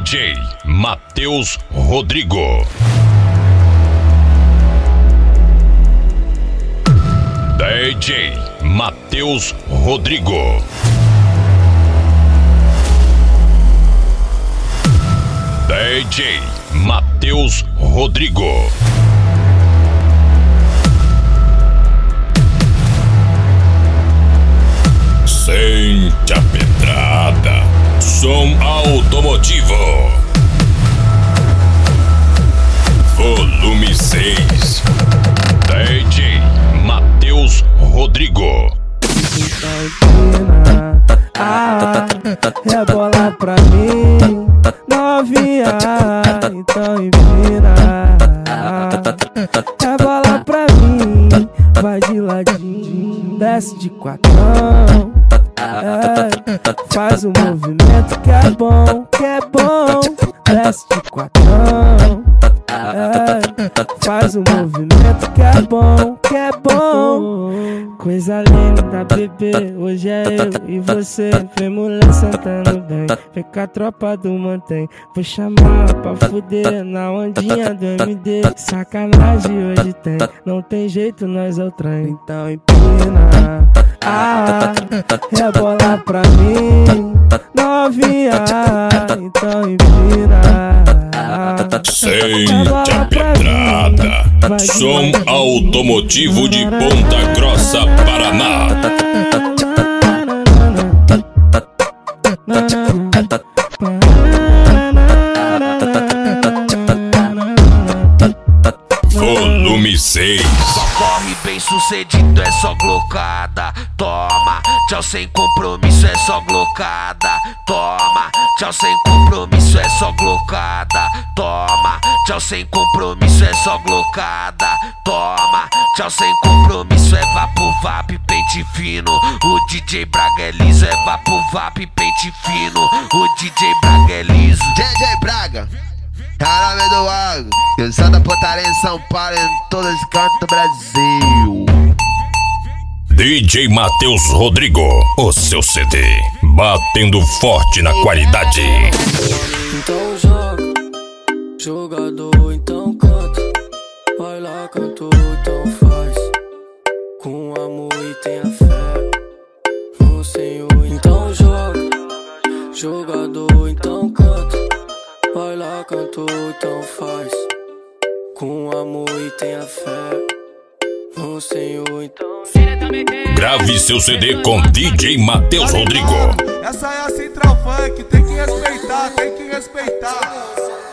DJ Matheus Rodrigo. DJ Matheus Rodrigo. DJ Matheus Rodrigo. Sente a pedrada. Som automotivo. Volume 6. DJ Matheus Rodrigo. Rebola pra mim, novinha, então empina. Rebola pra mim, vai de ladinho, desce de quatrão. Faz um movimento que é bom, desce de quatrão. Faz um movimento que é bom, Coisa linda, bebê, hoje é eu e você. Vem mulher sentando bem, vem com a tropa do mantém. Vou chamar pra fuder na ondinha do MD. Sacanagem hoje tem, não tem jeito, nós é o trem. Então empina, rebola pra mim, novinha, então empina. Sente a pedrada. Som automotivo de Ponta Grossa, Paraná. Volume 6. Corre bem sucedido, é só glocada. Toma, tchau sem compromisso, é só glocada. Toma, tchau sem compromisso, é só glocada. Toma, tchau sem compromisso, é só glocada. Toma, tchau sem compromisso, é vapo vap, pente fino. O DJ Braga é liso, é vapo vap, pente fino. O DJ Braga é liso. DJ Braga, caramba do água, eu sou da Pontaria em São Paulo, em todos os cantos do Brasil. DJ Matheus Rodrigo, o seu CD, batendo forte na qualidade. Então joga, jogador, então canta. Vai lá, cantor, então faz. Com amor e tenha fé no Senhor. Então joga, jogador, então canta. Vai lá, cantor, então faz. Com amor e tenha fé no Senhor, então. Grave seu CD com DJ Matheus Rodrigo. Essa é a Central Funk, tem que respeitar, tem que respeitar.